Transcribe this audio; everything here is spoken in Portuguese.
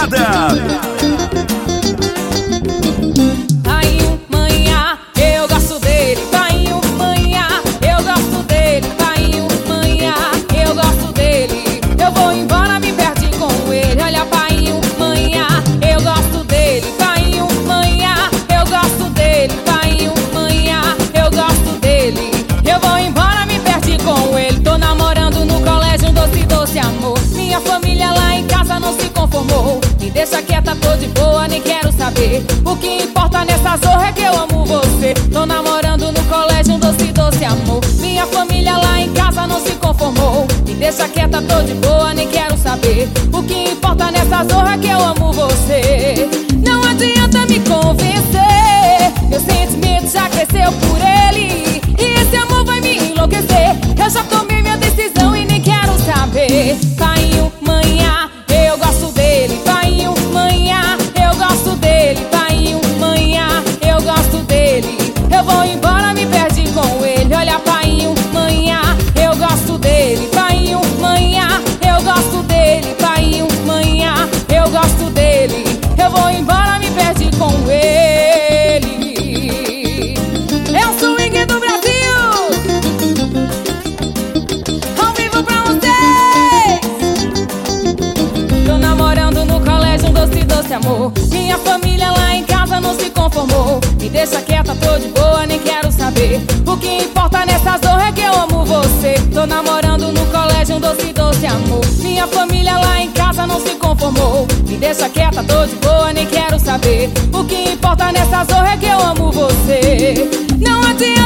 pegada. Painho, manhã, eu gosto dele. Painho, manhã, eu gosto dele. Painho, manhã, eu gosto dele. Eu vou embora, me perdi com ele. Olha, painho, manhã, eu gosto dele. Painho, manhã, eu gosto dele. Painho, manhã, eu gosto dele. Eu vou embora, me perdi com ele. Tô namorando no colégio, um doce, doce amor. Minha família lá em casa não se conformou. Me deixa quieta, tô de boa, nem quero saber. O que importa nessa zorra é que eu amo você. Tô namorando no colégio, um doce, doce amor. Minha família lá em casa não se conformou. Me deixa quieta, tô de boa, nem quero saber. O que importa nessa zorra é que eu amo você. Não adianta me convencer, meu sentimento já cresceu por ele. E esse amor vai me enlouquecer. Eu já tomei minha decisão e nem quero saber. Painho, manhã, eu gosto dele. Painho, manhã, eu gosto dele. Painho, manhã, eu gosto dele. Eu vou embora, me perdi com ele. Olha, painho, manhã, eu gosto dele. Painho, manhã, eu gosto dele. Painho, manhã, eu gosto dele. Eu vou embora, me perdi com ele. É o swing do Brasil, ao vivo pra vocês. Tô namorando no colégio, um doce, doce amor. Minha família lá em casa não se conformou. Me deixa quieta, tô de boa, nem quero saber. O que importa nessa zorra é que eu amo você. Tô namorando no colégio, um doce, doce amor. Minha família lá em casa não se conformou. Me deixa quieta, tô de boa, nem quero saber. O que importa nessa zorra é que eu amo você. Não adianta